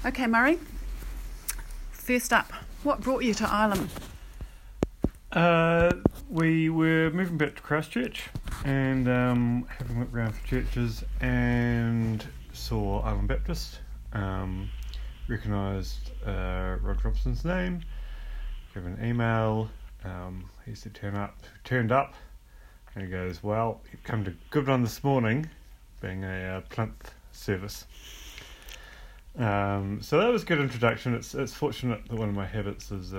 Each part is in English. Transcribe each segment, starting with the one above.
Okay, Murray. First up, what brought you to Ireland? We were moving back to Christchurch and having a look around for churches and saw Ireland Baptist. Recognised Rod Robson's name, gave an email. He said turned up, and he goes, well, you've come to good one this morning, being a plinth service. So that was a good introduction. It's fortunate that one of my habits is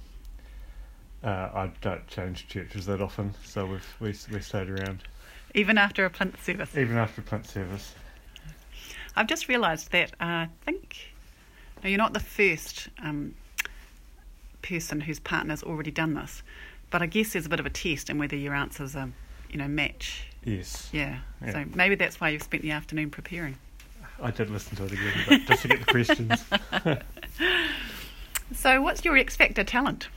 I don't change churches that often, so we stayed around. Even after a plinth service? Even after a plinth service. I've just realised that I think you're not the first person whose partner's already done this, but I guess there's a bit of a test in whether your answers are, match. Yes. Yeah. So maybe that's why you've spent the afternoon preparing. I did listen to it again, but just to get the questions. So what's your X Factor talent?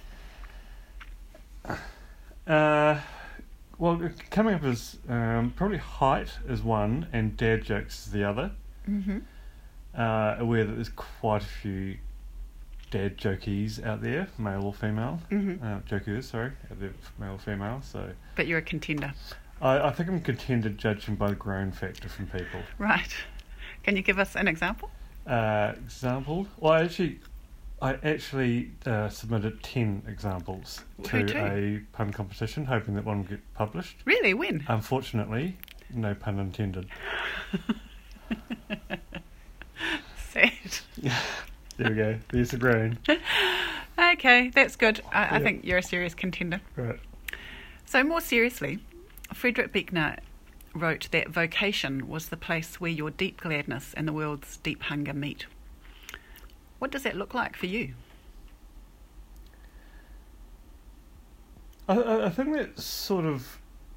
Well, coming up as probably height is one and dad jokes is the other. Mm-hmm. Aware that there's quite a few dad jokies out there, male or female. Mm-hmm. Jokers, sorry, out there, male or female. So, but you're a contender. I think I'm contender judging by the groan factor from people. Right. Can you give us an example? Well, I actually submitted 10 examples to a pun competition, hoping that one would get published. Really? When? Unfortunately, no pun intended. Sad. There we go. There's the groan. Okay, that's good. I think you're a serious contender. Right. So more seriously, Friedrich Buechner wrote that vocation was the place where your deep gladness and the world's deep hunger meet. What does that look like for you? I think that sort of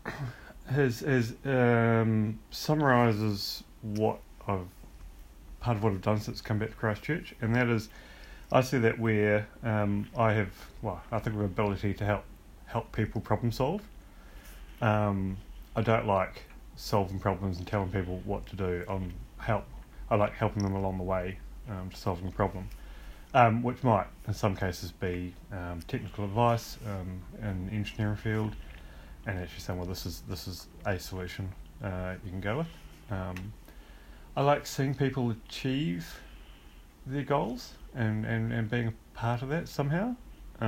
summarises part of what I've done since come back to Christchurch, and that is, I see that where I think of an ability to help people problem solve. I don't like solving problems and telling people what to do. I like helping them along the way to solving a problem, which might in some cases be technical advice in the engineering field, and actually saying, well, this is a solution you can go with. I like seeing people achieve their goals and being a part of that somehow.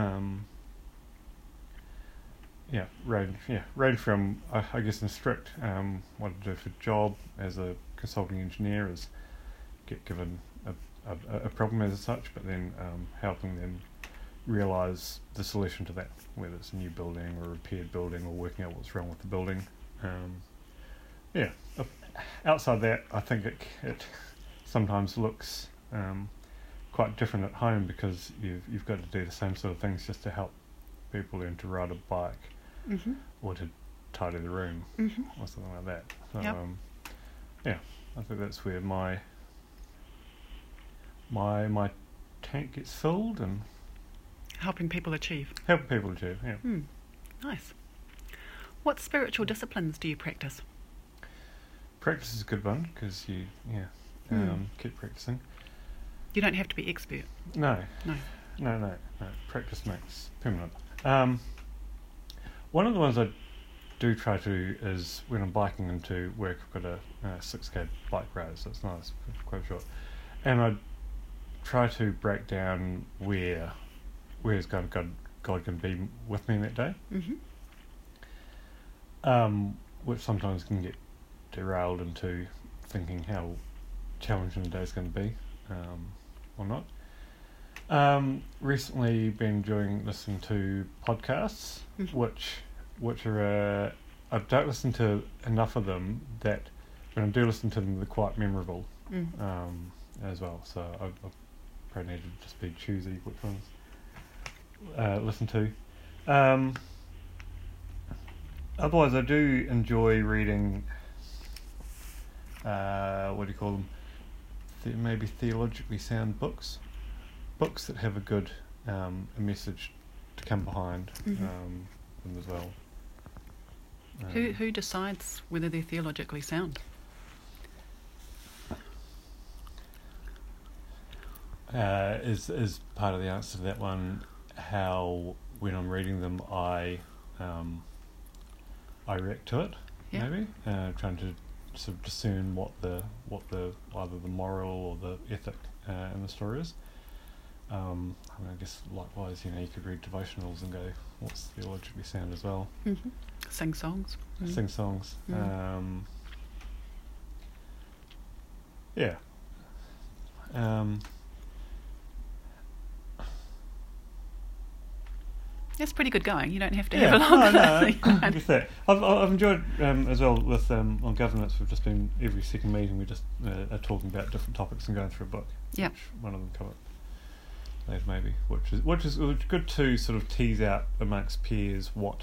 Range from, I guess, in strict, what I do for a job as a consulting engineer is get given a problem as such, but then helping them realise the solution to that, whether it's a new building or a repaired building or working out what's wrong with the building. Outside that, I think it sometimes looks quite different at home because you've got to do the same sort of things just to help people learn to ride a bike. Mm-hmm. Or to tidy the room, mm-hmm. or something like that. So, yep. I think that's where my tank gets filled and helping people achieve. Yeah. Nice. What spiritual disciplines do you practice? Practice is a good one because you keep practicing. You don't have to be expert. No. Practice makes permanent. One of the ones I do try to is when I'm biking into work, I've got a 6k bike ride, so it's nice, quite short, and I try to break down where is God can be with me that day, mm-hmm. Which sometimes can get derailed into thinking how challenging the day is going to be, or not. Recently been enjoying listening to podcasts, mm-hmm. which are I don't listen to enough of them that when I do listen to them they're quite memorable, as well. So I probably need to just be choosy which ones listen to. Otherwise, I do enjoy reading. What do you call them? Maybe theologically sound books that have a good a message to come behind, mm-hmm. Them as well. Who decides whether they're theologically sound? is part of the answer to that one. How when I'm reading them, I react to it. Yeah. Maybe trying to sort of discern what the either the moral or the ethic in the story is. I mean, I guess likewise, you could read devotionals and go, what's theologically sound as well. Mm-hmm. Sing songs. Mm. Sing songs. Mm. Yeah. That's pretty good going. You don't have to Yeah, have a long I guess that. I've enjoyed as well with on governance. We've just been every second meeting. We just are talking about different topics and going through a book. Yeah. Which one of them covered later maybe, which is good to sort of tease out amongst peers what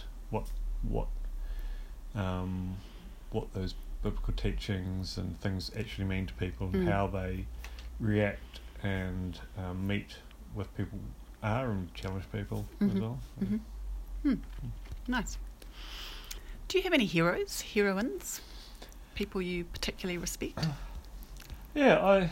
those biblical teachings and things actually mean to people and how they react and meet with people and challenge people as well. Mm-hmm. Nice. Do you have any heroes, heroines, people you particularly respect? Yeah,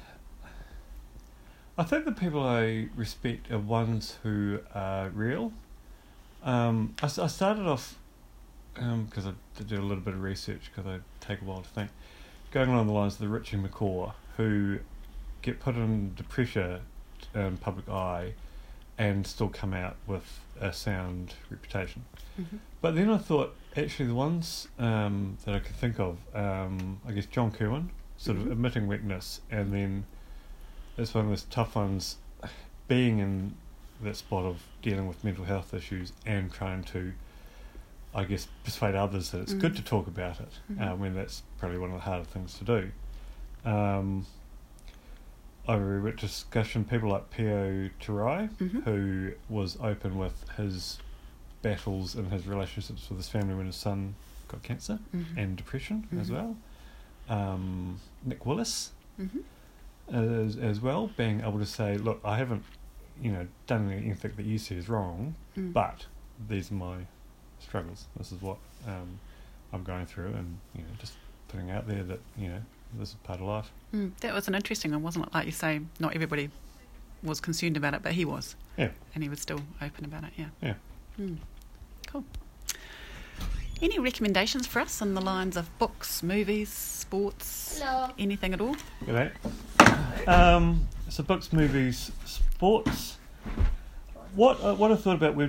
I think the people I respect are ones who are real. I started off because I did do a little bit of research because I take a while to think, going along the lines of the Richie McCaw, who get put under pressure in public eye and still come out with a sound reputation. Mm-hmm. But then I thought, actually, the ones that I could think of, I guess John Kerwin, sort of admitting weakness, and then it's one of those tough ones, being in that spot of dealing with mental health issues and trying to, I guess, persuade others that it's good to talk about it, when that's probably one of the harder things to do. I remember discussion people like Pio Turai, who was open with his battles and his relationships with his family when his son got cancer and depression as well. Nick Willis as well, being able to say, look, I haven't done anything that you see is wrong, but these are my struggles. This is what I'm going through, and just putting out there that this is part of life. That was an interesting one, wasn't it? Like you say, not everybody was concerned about it, but he was. Yeah. And he was still open about it, yeah. Yeah. Cool. Any recommendations for us in the lines of books, movies, sports, anything at all? Good. So books, movies, sports. What I thought about,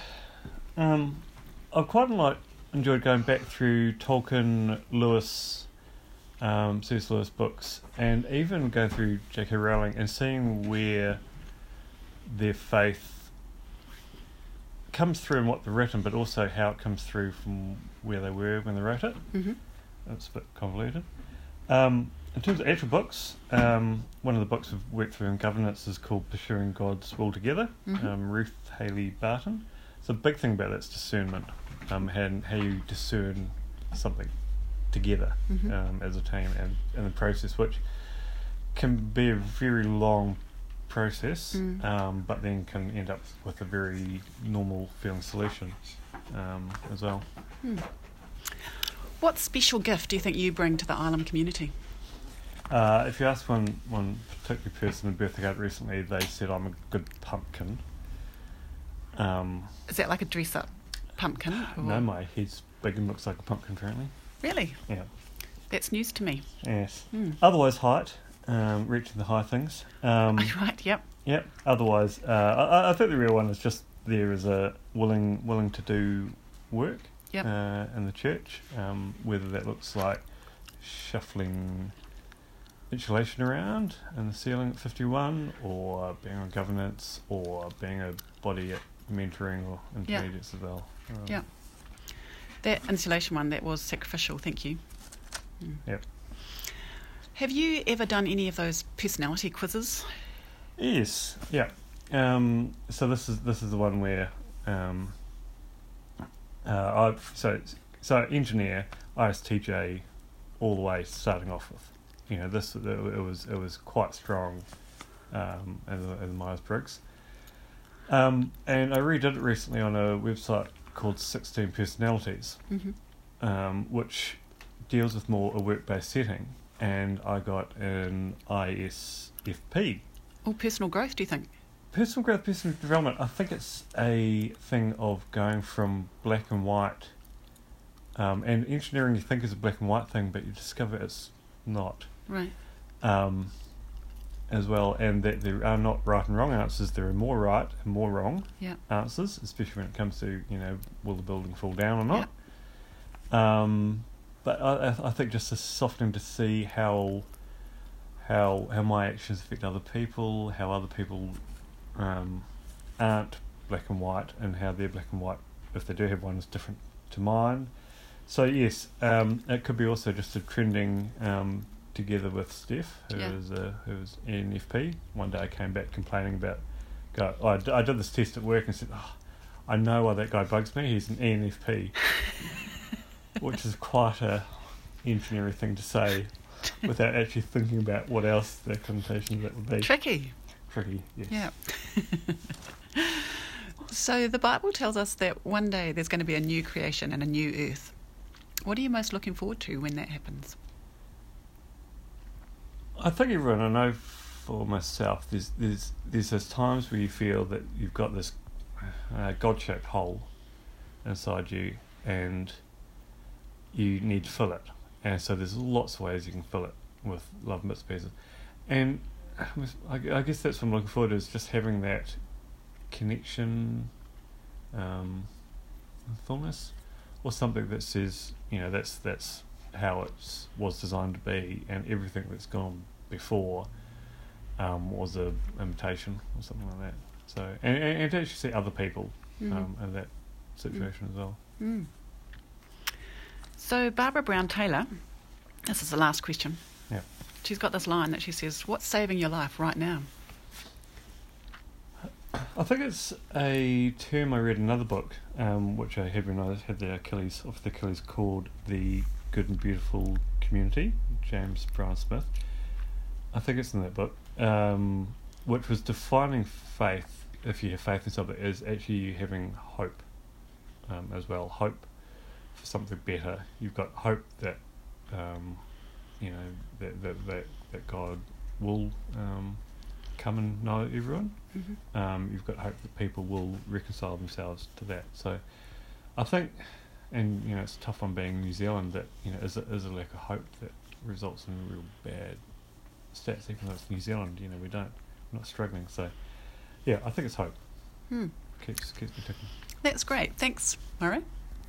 I've quite enjoyed going back through Tolkien, Lewis, C.S. Lewis books, and even going through J.K. Rowling and seeing where their faith comes through in what they've written, but also how it comes through from where they were when they wrote it. That's a bit convoluted. In terms of actual books, one of the books we've worked through in governance is called Pursuing God's Will Together, Ruth Haley Barton. So a big thing about that is discernment, and how you discern something together as a team and in the process, which can be a very long process, but then can end up with a very normal feeling solution as well. What special gift do you think you bring to the Ilam community? If you ask one particular person in birthday card recently, they said I'm a good pumpkin. Is that like a dress-up pumpkin? No, my head's big and looks like a pumpkin currently. Really? Yeah. That's news to me. Yes. Otherwise, height, reaching the high things. Right, yep. Yep. Otherwise, I think the real one is just there is a willing to do work in the church, whether that looks like shuffling insulation around in the ceiling at 51, or being on governance, or being a body at mentoring or intermediates as well. Yeah. That insulation one, that was sacrificial, thank you. Yep. Have you ever done any of those personality quizzes? Yes. Yeah. So this is the one where so engineer, ISTJ, all the way starting off with. It was quite strong in Myers-Briggs. And I redid it recently on a website called 16 Personalities, which deals with more a work-based setting, and I got an ISFP, Or personal growth, do you think? Personal growth, personal development, I think it's a thing of going from black and white, and engineering you think is a black and white thing, but you discover it's not. Right. As well, and that there are not right and wrong answers, there are more right and more wrong answers, especially when it comes to, will the building fall down or not. But I think just a softening to see how my actions affect other people, how other people aren't black and white, and how their black and white, if they do have one, is different to mine. So yes, it could be also just a trending together with Steph, who was ENFP. One day I came back complaining about, I did this test at work and said, I know why that guy bugs me, he's an ENFP, which is quite a engineering thing to say without actually thinking about what else the connotation of that would be. Tricky, yes. Yeah. So the Bible tells us that one day there's going to be a new creation and a new earth. What are you most looking forward to when that happens? I think everyone, I know for myself, there's those times where you feel that you've got this God-shaped hole inside you and you need to fill it. And so there's lots of ways you can fill it with love and bits and pieces. And I guess that's what I'm looking forward to, is just having that connection, fullness, or something that says, that's how it was designed to be, and everything that's gone before was a imitation or something like that. So and to actually see other people in that situation as well. Mm. So Barbara Brown Taylor, this is the last question. Yeah. She's got this line that she says, "What's saving your life right now?" I think it's a term I read in another book, which I had when I had the Achilles, called The Good and Beautiful Community, James Bryan Smith. I think it's in that book, which was defining faith, if you have faith in something, is actually you having hope as well. Hope for something better. You've got hope that, that God will come and know everyone. Mm-hmm. You've got hope that people will reconcile themselves to that. So I think, and it's a tough one being New Zealand, that is a lack of hope that results in real bad stats. Even though it's New Zealand, we're not struggling. So yeah, I think it's hope. Keeps me ticking. That's great. Thanks, Murray.